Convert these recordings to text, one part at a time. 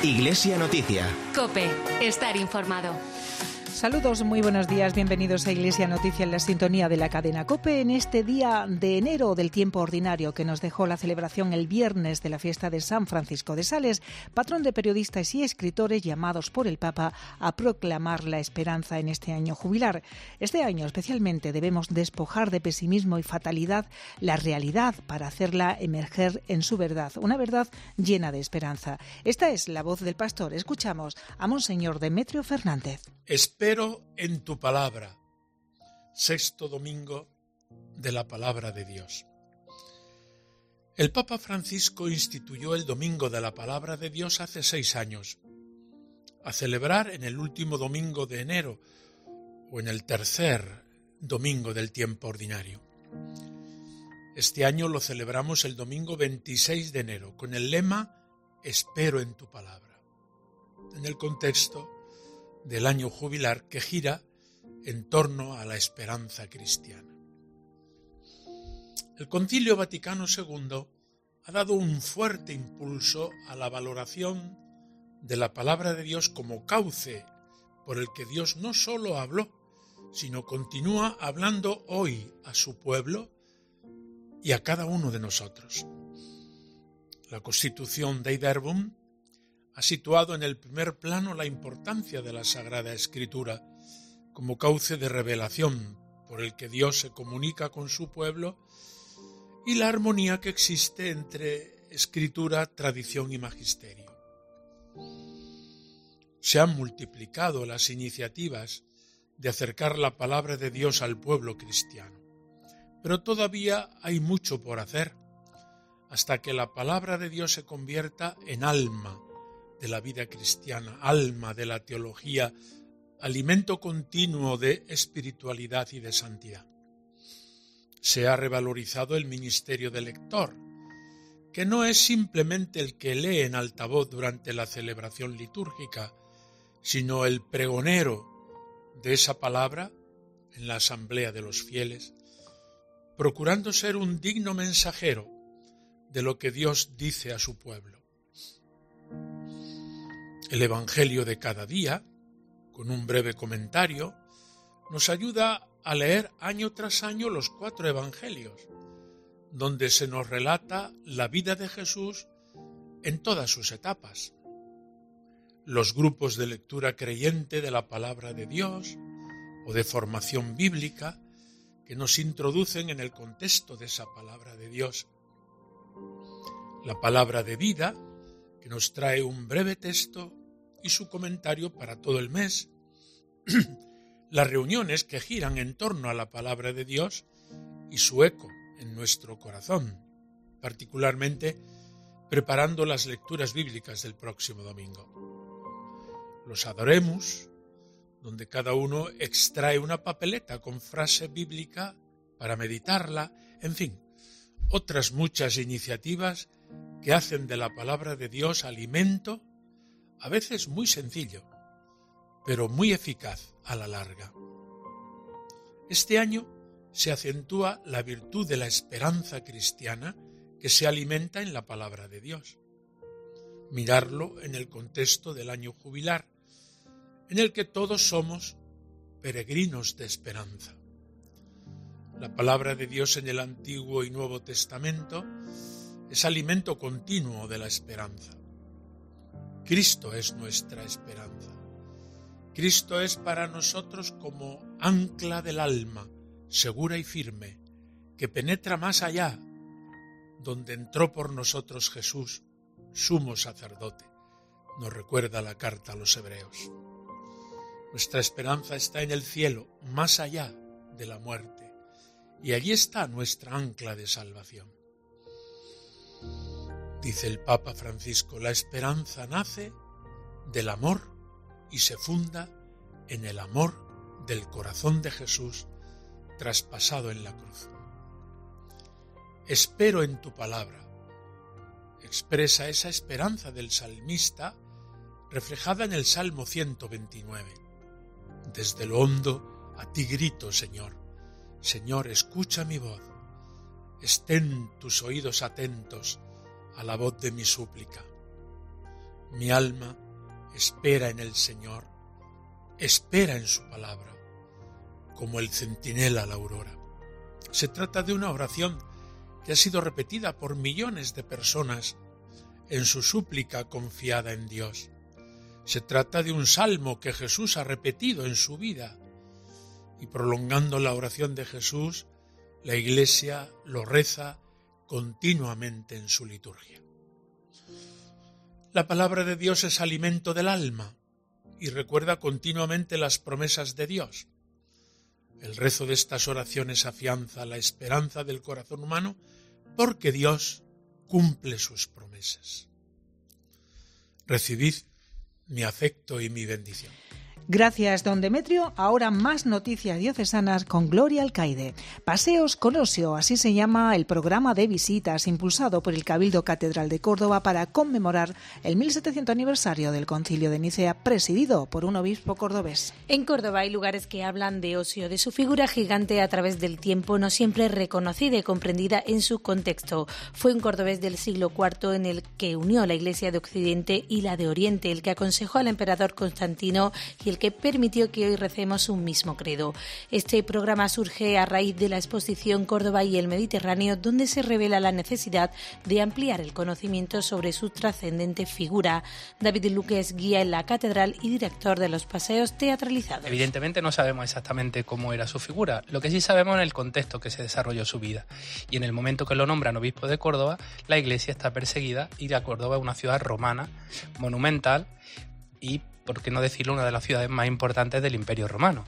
Iglesia Noticia. COPE. Estar informado. Saludos, muy buenos días, bienvenidos a Iglesia Noticia en la sintonía de la cadena COPE en este día de enero del tiempo ordinario que nos dejó la celebración el viernes de la fiesta de San Francisco de Sales, patrón de periodistas y escritores llamados por el Papa a proclamar la esperanza en este año jubilar. Este año especialmente debemos despojar de pesimismo y fatalidad la realidad para hacerla emerger en su verdad, una verdad llena de esperanza. Esta es la voz del pastor. Escuchamos a Monseñor Demetrio Fernández. Espero en tu palabra. Sexto domingo de la palabra de Dios. El Papa Francisco instituyó el Domingo de la Palabra de Dios hace 6 años, a celebrar en el último domingo de enero o en el tercer domingo del tiempo ordinario. Este año lo celebramos el domingo 26 de enero con el lema Espero en tu palabra, en el contexto del año jubilar que gira en torno a la esperanza cristiana. El Concilio Vaticano II ha dado un fuerte impulso a la valoración de la palabra de Dios como cauce por el que Dios no solo habló, sino continúa hablando hoy a su pueblo y a cada uno de nosotros. La Constitución Dei Verbum ha situado en el primer plano la importancia de la Sagrada Escritura como cauce de revelación por el que Dios se comunica con su pueblo y la armonía que existe entre escritura, tradición y magisterio. Se han multiplicado las iniciativas de acercar la palabra de Dios al pueblo cristiano, pero todavía hay mucho por hacer hasta que la palabra de Dios se convierta en alma de la vida cristiana, alma de la teología, alimento continuo de espiritualidad y de santidad. Se ha revalorizado el ministerio del lector, que no es simplemente el que lee en altavoz durante la celebración litúrgica, sino el pregonero de esa palabra en la asamblea de los fieles, procurando ser un digno mensajero de lo que Dios dice a su pueblo. El Evangelio de cada día, con un breve comentario, nos ayuda a leer año tras año los 4 Evangelios, donde se nos relata la vida de Jesús en todas sus etapas. Los grupos de lectura creyente de la palabra de Dios o de formación bíblica que nos introducen en el contexto de esa palabra de Dios. La palabra de vida, que nos trae un breve texto y su comentario para todo el mes. Las reuniones que giran en torno a la palabra de Dios y su eco en nuestro corazón, particularmente preparando las lecturas bíblicas del próximo domingo. Los Adoremus, donde cada uno extrae una papeleta con frase bíblica para meditarla, en fin, otras muchas iniciativas que hacen de la palabra de Dios alimento, a veces muy sencillo, pero muy eficaz a la larga. Este año se acentúa la virtud de la esperanza cristiana que se alimenta en la palabra de Dios. Mirarlo en el contexto del año jubilar, en el que todos somos peregrinos de esperanza. La palabra de Dios en el Antiguo y Nuevo Testamento es alimento continuo de la esperanza. Cristo es nuestra esperanza. Cristo es para nosotros como ancla del alma, segura y firme, que penetra más allá, donde entró por nosotros Jesús, sumo sacerdote, nos recuerda la carta a los Hebreos. Nuestra esperanza está en el cielo, más allá de la muerte, y allí está nuestra ancla de salvación. Dice el Papa Francisco, la esperanza nace del amor y se funda en el amor del corazón de Jesús traspasado en la cruz. Espero en tu palabra. Expresa esa esperanza del salmista reflejada en el Salmo 129. Desde lo hondo a ti grito, Señor. Señor, escucha mi voz. Estén tus oídos atentos a la voz de mi súplica. Mi alma espera en el Señor, espera en su palabra, como el centinela la aurora. Se trata de una oración que ha sido repetida por millones de personas en su súplica confiada en Dios. Se trata de un salmo que Jesús ha repetido en su vida, y prolongando la oración de Jesús, la Iglesia lo reza continuamente en su liturgia. La palabra de Dios es alimento del alma y recuerda continuamente las promesas de Dios. El rezo de estas oraciones afianza la esperanza del corazón humano porque Dios cumple sus promesas. Recibid mi afecto y mi bendición. Gracias, don Demetrio. Ahora más noticias diocesanas con Gloria Alcaide. Paseos con Osio, así se llama el programa de visitas impulsado por el Cabildo Catedral de Córdoba para conmemorar el 1700 aniversario del Concilio de Nicea, presidido por un obispo cordobés. En Córdoba hay lugares que hablan de Osio, de su figura gigante a través del tiempo, no siempre reconocida y comprendida en su contexto. Fue un cordobés del siglo IV en el que unió la Iglesia de Occidente y la de Oriente, el que aconsejó al emperador Constantino y el que permitió que hoy recemos un mismo credo. Este programa surge a raíz de la exposición Córdoba y el Mediterráneo, donde se revela la necesidad de ampliar el conocimiento sobre su trascendente figura. David Luque es guía en la catedral y director de los paseos teatralizados. Evidentemente no sabemos exactamente cómo era su figura, lo que sí sabemos es el contexto que se desarrolló su vida. Y en el momento que lo nombran obispo de Córdoba, la Iglesia está perseguida y la Córdoba es una ciudad romana, monumental y, por qué no decirlo, una de las ciudades más importantes del Imperio Romano.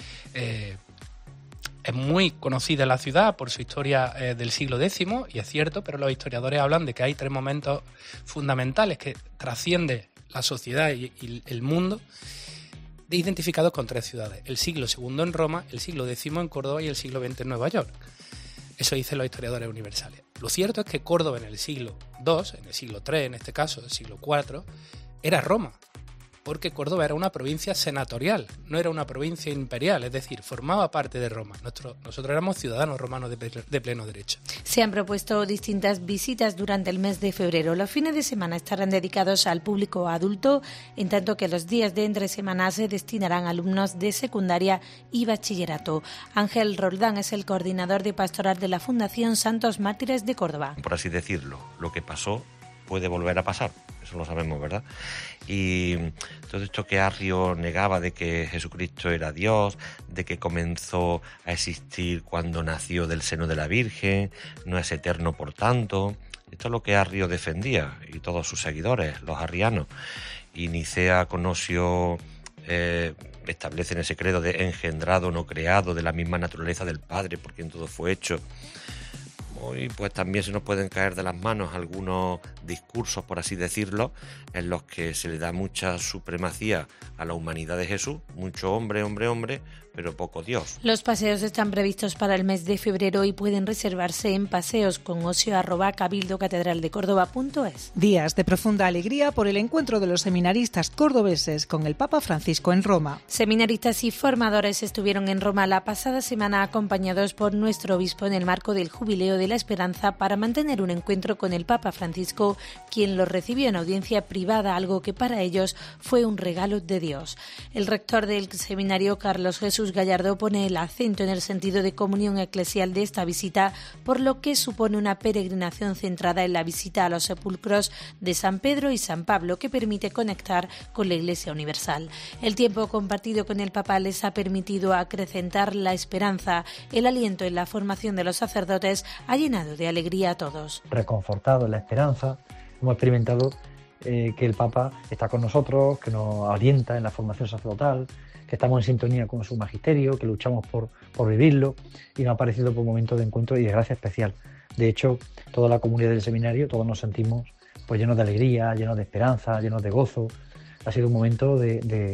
Es muy conocida la ciudad por su historia del siglo X, y es cierto, pero los historiadores hablan de que hay tres momentos fundamentales que trascienden la sociedad y el mundo, identificados con tres ciudades: el siglo II en Roma, el siglo X en Córdoba y el siglo XX en Nueva York. Eso dicen los historiadores universales. Lo cierto es que Córdoba en el siglo II, en el siglo III en este caso, el siglo IV, era Roma, porque Córdoba era una provincia senatorial, no era una provincia imperial, es decir, formaba parte de Roma. Nosotros éramos ciudadanos romanos de pleno derecho. Se han propuesto distintas visitas durante el mes de febrero. Los fines de semana estarán dedicados al público adulto, en tanto que los días de entre semana se destinarán a alumnos de secundaria y bachillerato. Ángel Roldán es el coordinador de pastoral de la Fundación Santos Mártires de Córdoba. Por así decirlo, lo que pasó puede volver a pasar, eso lo sabemos, ¿verdad? Y todo esto que Arrio negaba de que Jesucristo era Dios, de que comenzó a existir cuando nació del seno de la Virgen, no es eterno por tanto, esto es lo que Arrio defendía y todos sus seguidores, los arrianos. Y Nicea con Osio establecen ese credo de engendrado, no creado, de la misma naturaleza del Padre, por quien todo fue hecho. Y pues también se nos pueden caer de las manos algunos discursos, por así decirlo, en los que se le da mucha supremacía a la humanidad de Jesús, mucho hombre, pero poco Dios. Los paseos están previstos para el mes de febrero y pueden reservarse en paseos@cabildocatedraldecórdoba.es. Días de profunda alegría por el encuentro de los seminaristas cordobeses con el Papa Francisco en Roma. Seminaristas y formadores estuvieron en Roma la pasada semana acompañados por nuestro obispo en el marco del Jubileo de la Esperanza para mantener un encuentro con el Papa Francisco, quien los recibió en audiencia privada, algo que para ellos fue un regalo de Dios. El rector del seminario, Carlos Jesús Gallardo, pone el acento en el sentido de comunión eclesial de esta visita, por lo que supone una peregrinación centrada en la visita a los sepulcros de San Pedro y San Pablo, que permite conectar con la Iglesia universal. El tiempo compartido con el Papa les ha permitido acrecentar la esperanza. El aliento en la formación de los sacerdotes ha llenado de alegría a todos. Reconfortado en la esperanza, hemos experimentado que el Papa está con nosotros, que nos orienta en la formación sacerdotal, que estamos en sintonía con su magisterio, que luchamos por vivirlo, y nos ha parecido por un momento de encuentro y de gracia especial. De hecho, toda la comunidad del seminario, todos nos sentimos pues llenos de alegría, llenos de esperanza, llenos de gozo. Ha sido un momento de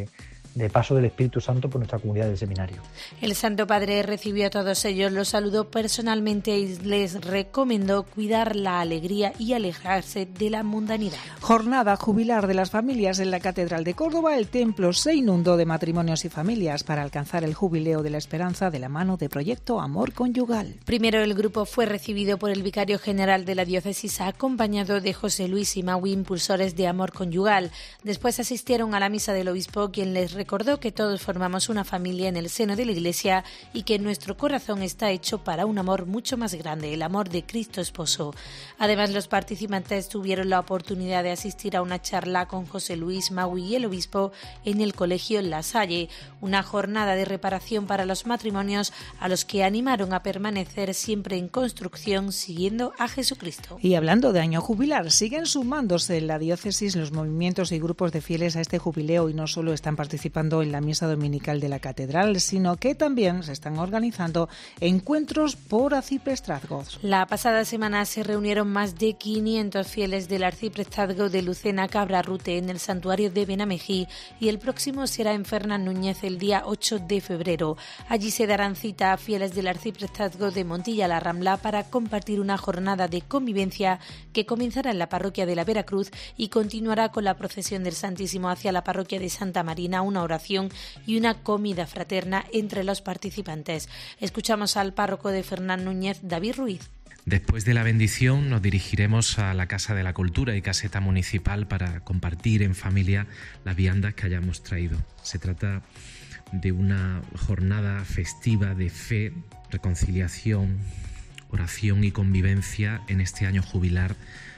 de paso del Espíritu Santo por nuestra comunidad del seminario. El Santo Padre recibió a todos ellos, los saludó personalmente y les recomendó cuidar la alegría y alejarse de la mundanidad. Jornada jubilar de las familias en la Catedral de Córdoba. El templo se inundó de matrimonios y familias para alcanzar el jubileo de la esperanza de la mano de Proyecto Amor Conyugal. Primero el grupo fue recibido por el vicario general de la diócesis acompañado de José Luis y Maui, impulsores de Amor Conyugal. Después asistieron a la misa del obispo, quien les recordó que todos formamos una familia en el seno de la Iglesia y que nuestro corazón está hecho para un amor mucho más grande, el amor de Cristo Esposo. Además, los participantes tuvieron la oportunidad de asistir a una charla con José Luis, Maui y el obispo en el Colegio La Salle, una jornada de reparación para los matrimonios a los que animaron a permanecer siempre en construcción siguiendo a Jesucristo. Y hablando de año jubilar, siguen sumándose en la diócesis los movimientos y grupos de fieles a este jubileo y no solo están participando en la misa dominical de la catedral, sino que también se están organizando encuentros por arciprestazgos. La pasada semana se reunieron más de 500 fieles del arciprestazgo de Lucena Cabrarrute en el santuario de Benamejí y el próximo será en Fernán Núñez el día 8 de febrero. Allí se darán cita a fieles del arciprestazgo de Montilla la Rambla para compartir una jornada de convivencia que comenzará en la parroquia de la Veracruz y continuará con la procesión del Santísimo hacia la parroquia de Santa Marina, una oración y una comida fraterna entre los participantes. Escuchamos al párroco de Fernán Núñez, David Ruiz. Después de la bendición nos dirigiremos a la Casa de la Cultura y Caseta Municipal para compartir en familia las viandas que hayamos traído. Se trata de una jornada festiva de fe, reconciliación, oración y convivencia en este año jubilar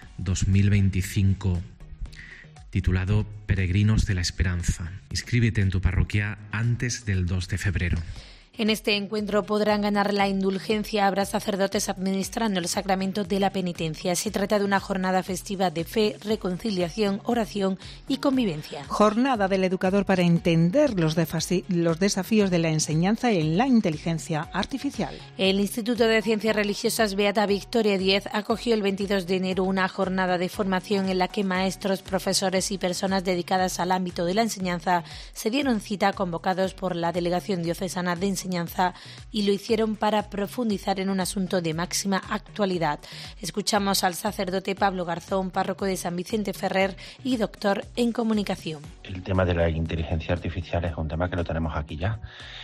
2025, titulado Peregrinos de la Esperanza. Inscríbete en tu parroquia antes del 2 de febrero. En este encuentro podrán ganar la indulgencia. Habrá sacerdotes administrando el sacramento de la penitencia. Se trata de una jornada festiva de fe, reconciliación, oración y convivencia. Jornada del educador para entender los desafíos de la enseñanza en la inteligencia artificial. El Instituto de Ciencias Religiosas Beata Victoria Díez acogió el 22 de enero una jornada de formación en la que maestros, profesores y personas dedicadas al ámbito de la enseñanza se dieron cita convocados por la Delegación Diocesana de Enseñanza y lo hicieron para profundizar en un asunto de máxima actualidad. Escuchamos al sacerdote Pablo Garzón, párroco de San Vicente Ferrer y doctor en comunicación. El tema de la inteligencia artificial es un tema que lo tenemos aquí ya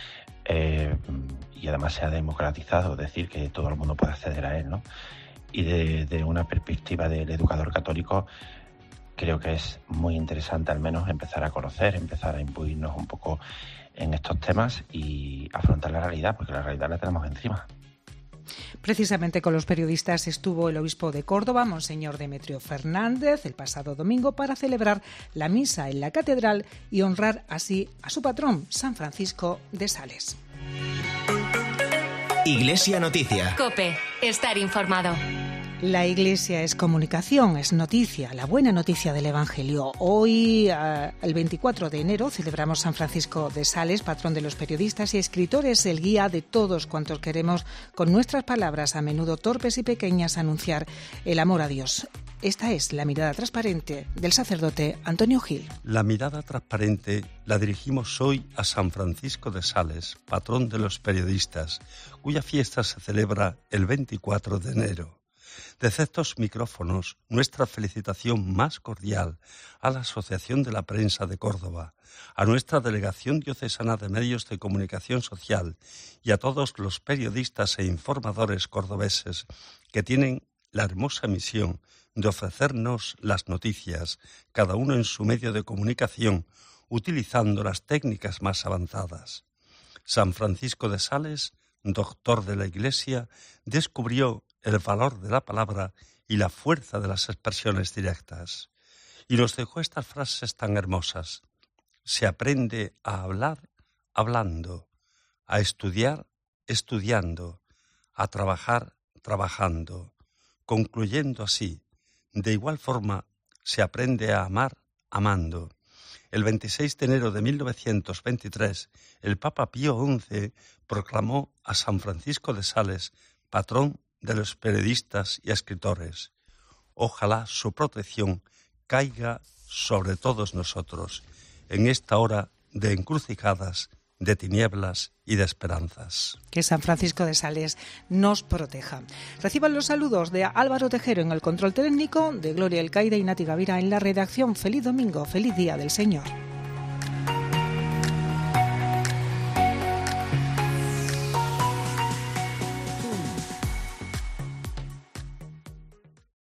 y además se ha democratizado, es decir, que todo el mundo puede acceder a él, ¿no? Y desde una perspectiva del educador católico creo que es muy interesante al menos empezar a conocer, empezar a imbuirnos un poco en estos temas y afrontar la realidad, porque la realidad la tenemos encima. Precisamente con los periodistas estuvo el obispo de Córdoba, Monseñor Demetrio Fernández, el pasado domingo para celebrar la misa en la catedral y honrar así a su patrón, San Francisco de Sales. Iglesia Noticia. COPE. Estar informado. La Iglesia es comunicación, es noticia, la buena noticia del Evangelio. Hoy, el 24 de enero, celebramos San Francisco de Sales, patrón de los periodistas y escritores, el guía de todos cuantos queremos, con nuestras palabras, a menudo torpes y pequeñas, anunciar el amor a Dios. Esta es la mirada transparente del sacerdote Antonio Gil. La mirada transparente la dirigimos hoy a San Francisco de Sales, patrón de los periodistas, cuya fiesta se celebra el 24 de enero. Desde estos micrófonos, nuestra felicitación más cordial a la Asociación de la Prensa de Córdoba, a nuestra Delegación Diocesana de Medios de Comunicación Social y a todos los periodistas e informadores cordobeses que tienen la hermosa misión de ofrecernos las noticias, cada uno en su medio de comunicación, utilizando las técnicas más avanzadas. San Francisco de Sales, doctor de la Iglesia, descubrió el valor de la palabra y la fuerza de las expresiones directas. Y nos dejó estas frases tan hermosas. Se aprende a hablar hablando, a estudiar estudiando, a trabajar trabajando, concluyendo así. De igual forma, se aprende a amar amando. El 26 de enero de 1923, el Papa Pío XI proclamó a San Francisco de Sales patrón de los periodistas y escritores. Ojalá su protección caiga sobre todos nosotros en esta hora de encrucijadas, de tinieblas y de esperanzas. Que San Francisco de Sales nos proteja. Reciban los saludos de Álvaro Tejero en el control técnico, de Gloria Elcaide y Nati Gavira en la redacción. Feliz domingo, feliz día del Señor.